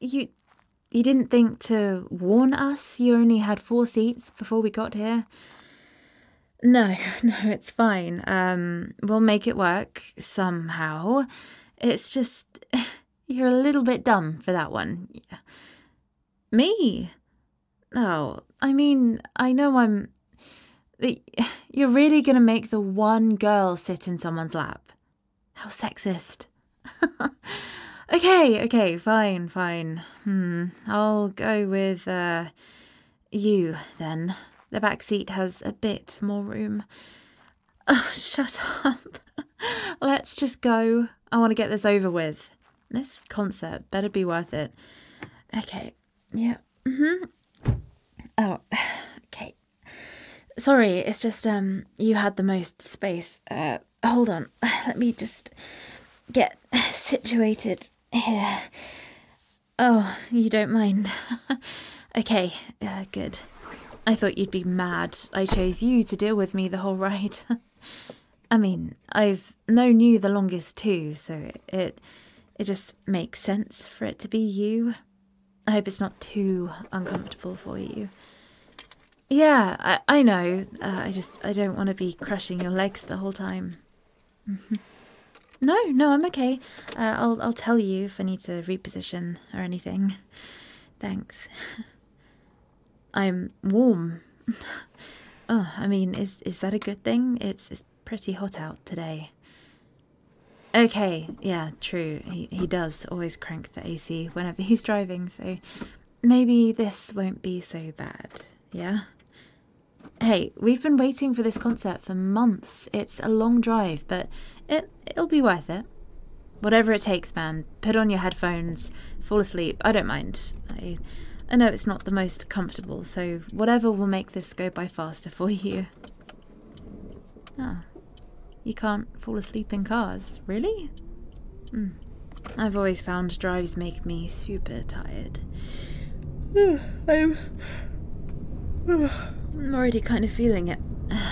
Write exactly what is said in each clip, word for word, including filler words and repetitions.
You you didn't think to warn us you only had four seats before we got here? No, no, it's fine. Um, we'll make it work somehow. It's just you're a little bit dumb for that one. Yeah. Me? Oh, I mean, I know I'm... You're really gonna make the one girl sit in someone's lap? How sexist. Okay, okay, fine, fine. Hmm, I'll go with, uh, you, then. The back seat has a bit more room. Oh, shut up. Let's just go. I want to get this over with. This concert better be worth it. Okay, yeah, mm-hmm. Oh, okay. Sorry, it's just, um, you had the most space. Uh, hold on. Let me just get situated here. Oh, you don't mind. Okay, uh, good. I thought you'd be mad I chose you to deal with me the whole ride. I mean, I've known you the longest too, so it it just makes sense for it to be you. I hope it's not too uncomfortable for you. Yeah, I, I know. Uh, I just, I don't want to be crushing your legs the whole time. No, no, I'm okay. Uh, I'll, I'll tell you if I need to reposition or anything. Thanks. I'm warm. Oh, I mean, is is that a good thing? It's it's pretty hot out today. Okay, yeah, true. He he does always crank the A C whenever he's driving, so maybe this won't be so bad. Yeah. Hey, we've been waiting for this concert for months. It's a long drive, but it it'll be worth it. Whatever it takes, man. Put on your headphones, fall asleep. I don't mind. I I know it's not the most comfortable, so whatever will make this go by faster for you. Oh, you can't fall asleep in cars, really? Hmm. I've always found drives make me super tired. I'm... I'm already kind of feeling it.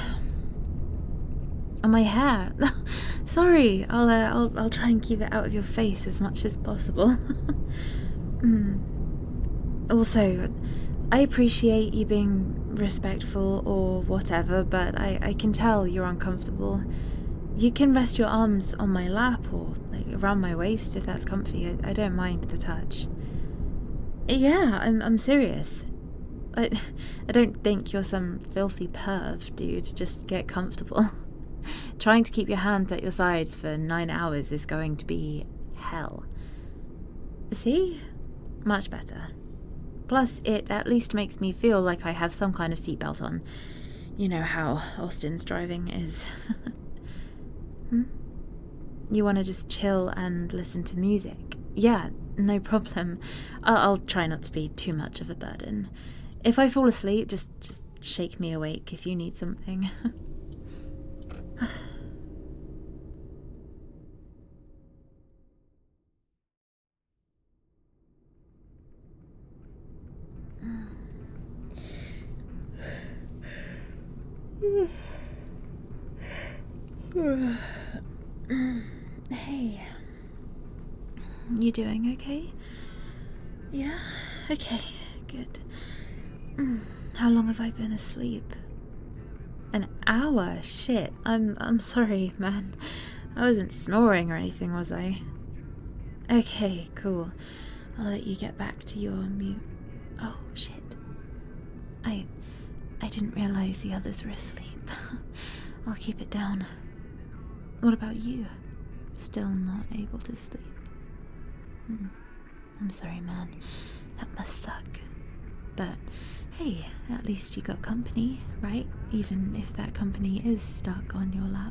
On my hair. Sorry, I'll, uh, I'll I'll try and keep it out of your face as much as possible. mm. Also, I appreciate you being respectful or whatever, but I, I can tell you're uncomfortable. You can rest your arms on my lap or like around my waist if that's comfy. I, I don't mind the touch. Yeah, I'm I'm serious. I, I don't think you're some filthy perv, dude. Just get comfortable. Trying to keep your hands at your sides for nine hours is going to be hell. See? Much better. Plus, it at least makes me feel like I have some kind of seatbelt on. You know how Austin's driving is. hmm? You want to just chill and listen to music? Yeah, no problem. I'll, I'll try not to be too much of a burden. If I fall asleep, just, just shake me awake if you need something. Hey. You doing okay? Yeah? Okay, good. How long have I been asleep? An hour? Shit. I'm I'm sorry, man. I wasn't snoring or anything, was I? Okay, cool. I'll let you get back to your mute. Oh, shit. I I didn't realize the others were asleep. I'll keep it down. What about you? Still not able to sleep? Hmm. I'm sorry, man. That must suck. But hey, at least you got company, right? Even if that company is stuck on your lap.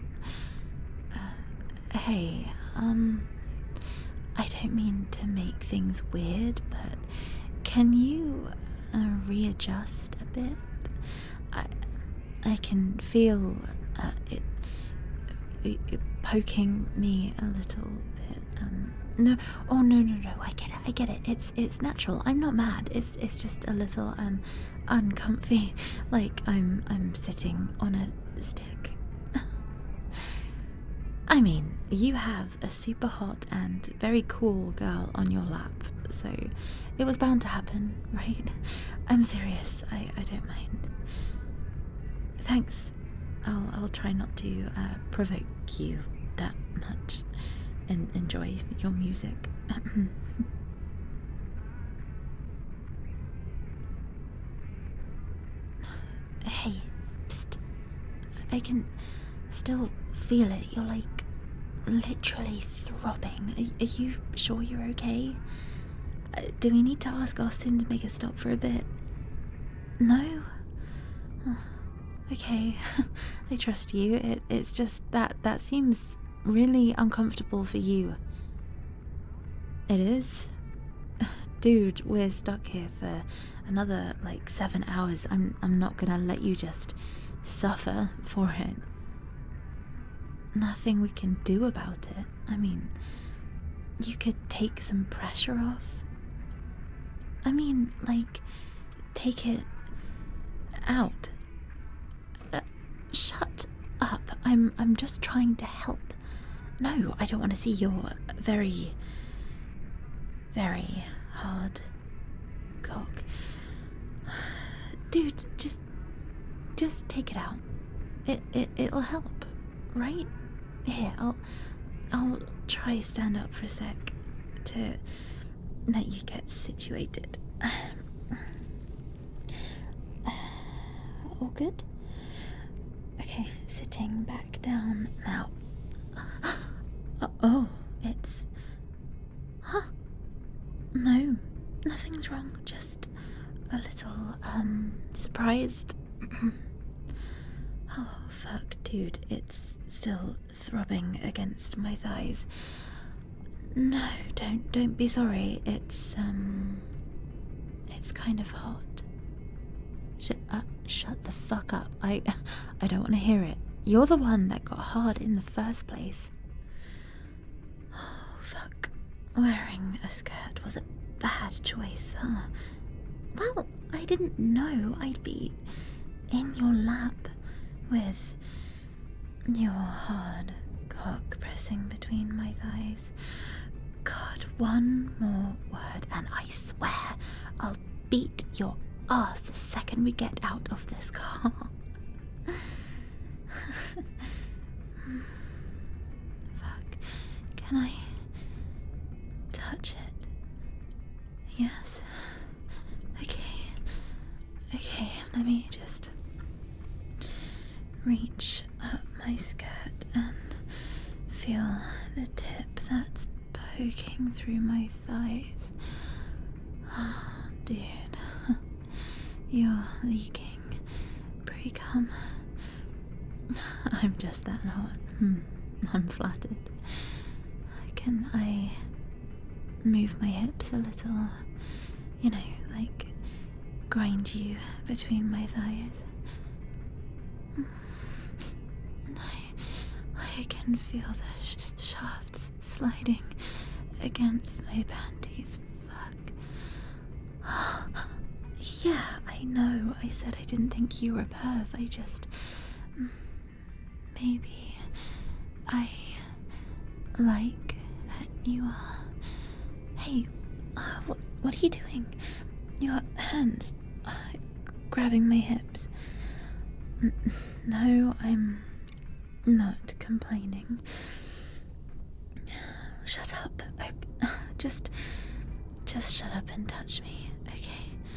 Uh, hey, um, I don't mean to make things weird, but can you uh, readjust a bit? I, I can feel uh, it, it, it poking me a little bit. Um, no, oh no, no, no! I get it, I get it. It's it's natural. I'm not mad. It's it's just a little um uncomfy, like I'm I'm sitting on a stick. I mean, you have a super hot and very cool girl on your lap, so it was bound to happen, right? I'm serious. I, I don't mind. Thanks. I'll I'll try not to uh, provoke you that much, and enjoy your music. Hey, psst. I can still feel it. You're like literally throbbing. Are, are you sure you're okay? Uh, do we need to ask Austin to make a stop for a bit? No? Oh, okay, I trust you. It, it's just that that seems really uncomfortable for you. It is? Dude, we're stuck here for another like seven hours. I'm I'm not gonna let you just suffer for it. Nothing we can do about it. I mean, you could take some pressure off. I mean, like, take it out. Uh, shut up. I'm I'm just trying to help. No, I don't want to see your very, very hard cock. Dude, just just take it out. It it it'll help, right? Here, I'll I'll try stand up for a sec to let you get situated. All good? Okay, sitting back down now. Uh, oh, it's... Huh? No, nothing's wrong, just a little, um, surprised. Oh, fuck, dude, it's still throbbing against my thighs. No, don't, don't be sorry, it's, um, it's kind of hot. Sh- uh, shut the fuck up, I, I don't want to hear it. You're the one that got hard in the first place. Oh, fuck. Wearing a skirt was a bad choice, huh? Well, I didn't know I'd be in your lap with your hard cock pressing between my thighs. God, one more word and I swear I'll beat your ass the second we get out of this car. Fuck. Can I touch it? Yes. Okay. Okay, let me just reach up my skirt and feel the tip that's poking through my thighs. Oh, dude. You're leaking pre-cum. I'm just that hot. Hmm. I'm flattered. Can I move my hips a little? You know, like grind you between my thighs. I, I can feel the sh- shafts sliding against my panties. Fuck. Yeah, I know. I said I didn't think you were a perv. I just... Maybe I like that you are... Hey, uh, what, what are you doing? Your hands uh, grabbing my hips. No, I'm not complaining. Shut up. I, just, just shut up and touch me, okay?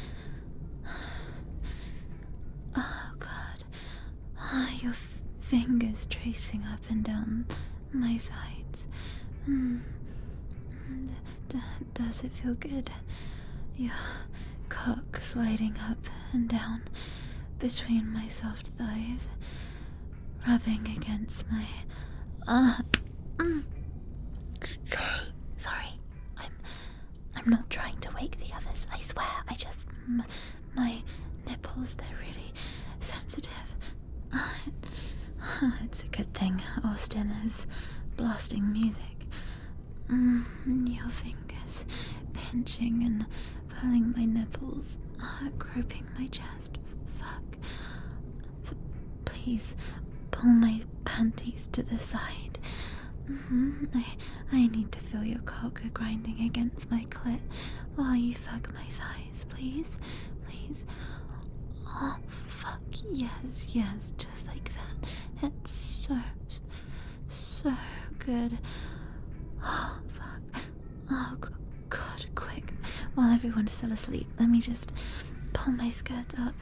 Oh, God. Ah, oh, your f- fingers tracing up and down my sides. Mm. D- d- does it feel good? Your cock sliding up and down between my soft thighs, rubbing against my... Uh, mm. Sorry, sorry. I'm, I'm not trying to wake the others. I swear. I just, m- my nipples, they're really sensitive. Uh, it's a good thing Austin is blasting music. Mm, your fingers pinching and pulling my nipples, uh, groping my chest. Fuck. F- please pull my panties to the side. Mm-hmm. I, I need to feel your cock grinding against my clit while you fuck my thighs, please. Please. Oh, fuck. Yes, yes, just like that. It's so, so good. Oh, fuck. Oh, God, quick. While everyone's still asleep, let me just pull my skirt up.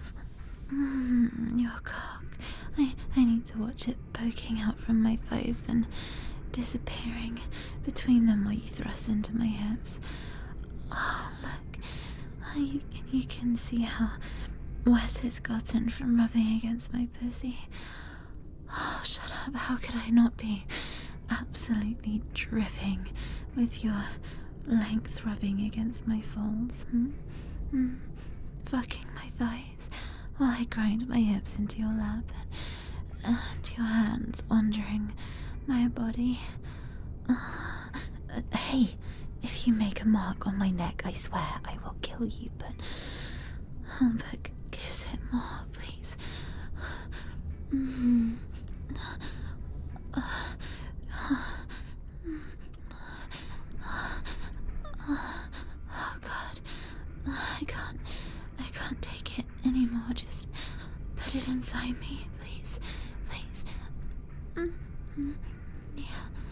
Mmm, your cock. I, I need to watch it poking out from my thighs, then disappearing between them while you thrust into my hips. Oh, look. I, you can see how wet it's gotten from rubbing against my pussy. Oh, shut up. How could I not be absolutely dripping with your length rubbing against my folds? Hmm? Hmm? Fucking my thighs while I grind my hips into your lap and your hands wandering my body. Uh, uh, hey, if you make a mark on my neck, I swear I will kill you, but... Oh, but kiss it more, please. Mm. Uh, oh, God. I can't... I can't take it anymore. Just put it inside me, please. Please. Mm-hmm. Yeah.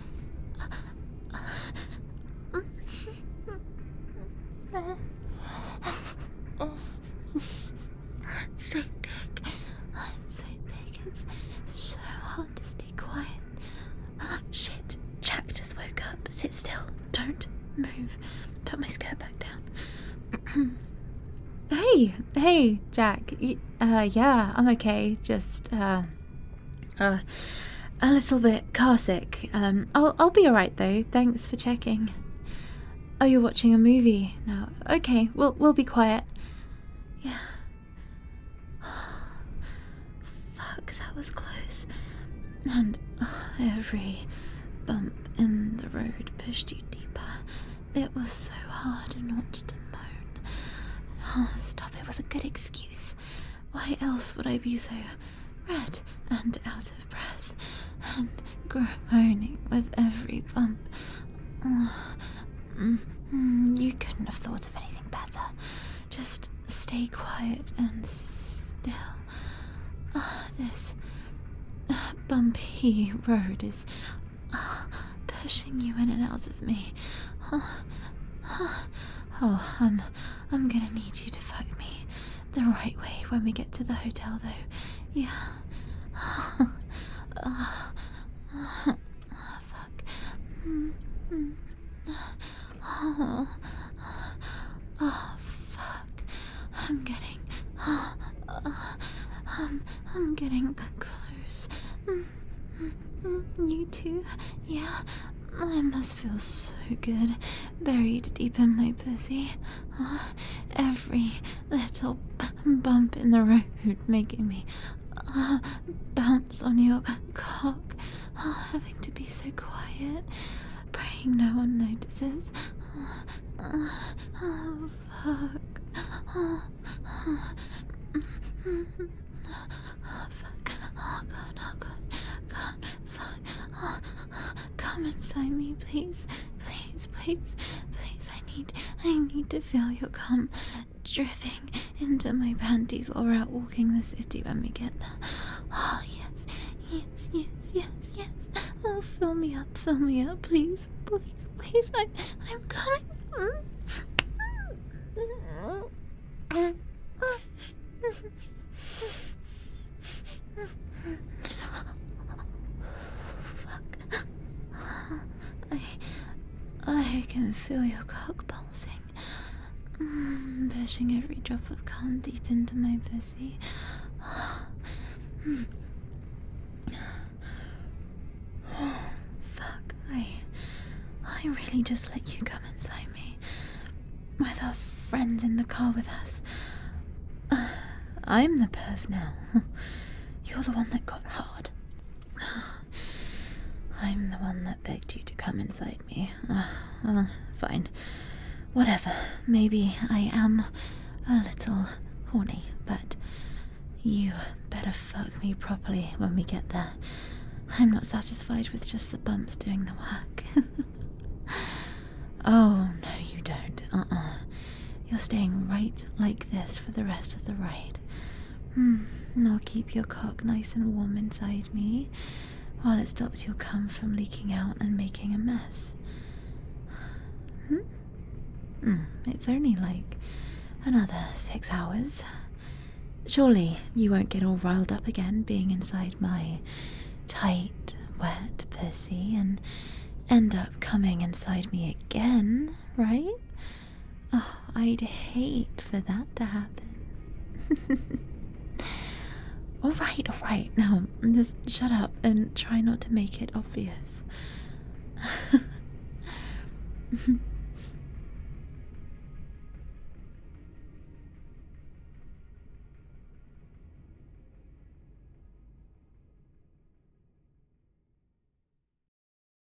So big. It's so big. It's so hard to stay quiet. Shit. Jack just woke up. Sit still. Don't move. Put my skirt back down. Hey. Hey, Jack. Y- uh, yeah, I'm okay. Just, uh... Uh... A little bit car sick. Um, I'll, I'll be alright though. Thanks for checking. Oh, you're watching a movie now. Okay, we'll, we'll be quiet. Yeah. Fuck, that was close. And oh, every bump in the road pushed you deeper. It was so hard not to moan. Oh, stop, it was a good excuse. Why else would I be so red and out of breath and groaning with every bump? Oh, mm, mm, you couldn't have thought of anything better. Just stay quiet and still. Uh, this uh, bumpy road is uh, pushing you in and out of me. Uh, uh, oh, I'm, I'm gonna need you to fuck me the right way when we get to the hotel, though. Yeah. uh, uh, fuck. Mm, mm, oh, oh, fuck. I'm getting... Oh, uh, I'm, I'm getting close. Mm, mm, mm, you too? Yeah. I must feel so good, buried deep in my pussy. Uh, every little b- bump in the road making me uh, bounce on your cock. Uh, having to be so quiet, praying no one notices. Uh, uh, oh, fuck. Oh, oh, oh, fuck. Oh, God, oh, God. God, fuck. Oh, come inside me, please. Please, please, please. I need, I need to feel your cum dripping into my panties while we're out walking the city when we get there. Oh, yes, yes, yes, yes, yes. Oh, fill me up, fill me up, please, please, please. I, I'm coming. I, I can feel your cock pulsing, mm, pushing every drop of cum deep into my pussy. Fuck, I, I really just let you come inside me, with our friends in the car with us. Uh, I'm the perv now. You're the one that got hard. I'm the one that begged you to come inside me. Uh, well, fine. Whatever. Maybe I am a little horny, but you better fuck me properly when we get there. I'm not satisfied with just the bumps doing the work. Oh, no, you don't. Uh-uh. You're staying right like this for the rest of the ride. Hmm, and I'll keep your cock nice and warm inside me while it stops your cum from leaking out and making a mess. Hmm? Hmm, it's only like another six hours. Surely you won't get all riled up again being inside my tight, wet pussy and end up coming inside me again, right? Oh, I'd hate for that to happen. Alright, alright, now just shut up and try not to make it obvious.